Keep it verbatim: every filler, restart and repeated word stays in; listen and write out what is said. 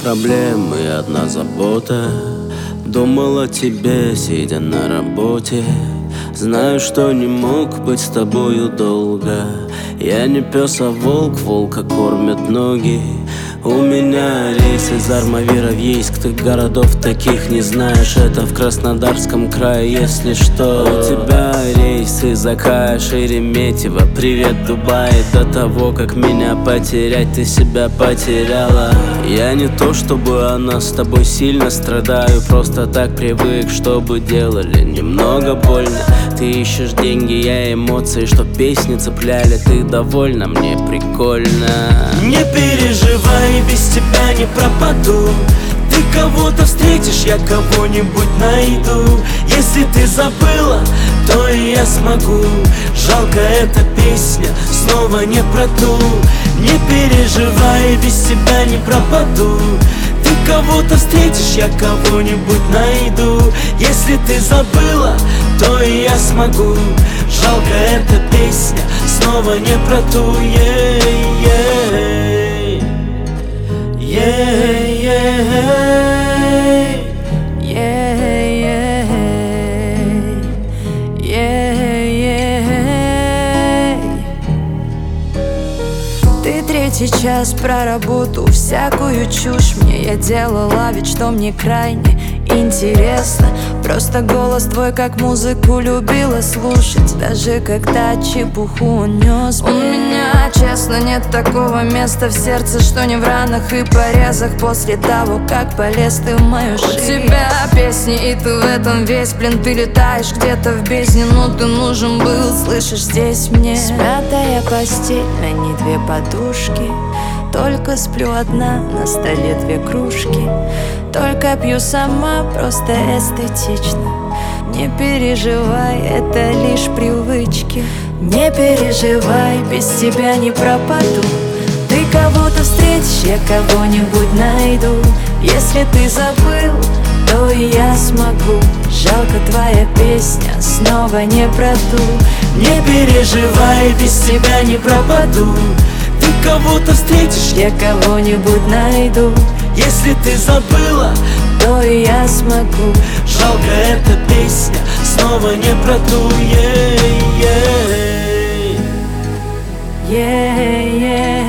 проблемы и одна забота. Думал о тебе, сидя на работе. Знаю, что не мог быть с тобою долго. Я не пес, а волк, волка кормят ноги. У меня рейс из Армавира в Ейск. Ты городов таких не знаешь, это в Краснодарском крае, если что. У тебя рейс из Акая, Шереметьево. Привет, Дубай. До того, как меня потерять, ты себя потеряла. Я не то, чтобы она с тобой сильно страдаю. Просто так привык, чтобы делали немного больно. Ты ищешь деньги, я эмоции, что песни цепляли. Ты довольна, мне прикольно. Не переживай, без тебя не пропаду. Ты кого-то встретишь, я кого-нибудь найду. Если ты забыла, то и я смогу. Жалко, эта песня снова не про ту. Не переживай, без тебя не пропаду. Ты кого-то встретишь, я кого-нибудь найду. Если ты забыла, то и я смогу. Жалко, эта песня снова не про ту. Yeah-yeah. Yeah, yeah, yeah, yeah, yeah. Ты третий час про работу, всякую чушь мне я делала вид, что мне крайне интересно. Просто голос твой, как музыку, любила слушать. Даже когда чепуху он нес. У меня, честно, нет такого места в сердце, что не в ранах и порезах. После того, как полез ты в мою жизнь. У тебя песни, и ты в этом весь, блин. Ты летаешь где-то в бездне, но ты нужен был, слышишь, здесь мне. Смятая постель, на ней две подушки. Только сплю одна, на столе две кружки. Только пью сама, просто эстетично. Не переживай, это лишь привычки. Не переживай, без тебя не пропаду. Ты кого-то встретишь, я кого-нибудь найду. Если ты забыл, то и я смогу. Жалко, твоя песня снова не про ту. Не переживай, без тебя не пропаду. Ты кого-то встретишь, я кого-нибудь найду. Если ты забыла, то и я смогу. Жалко, эта песня снова не про ту. Yeah, yeah. Yeah, yeah.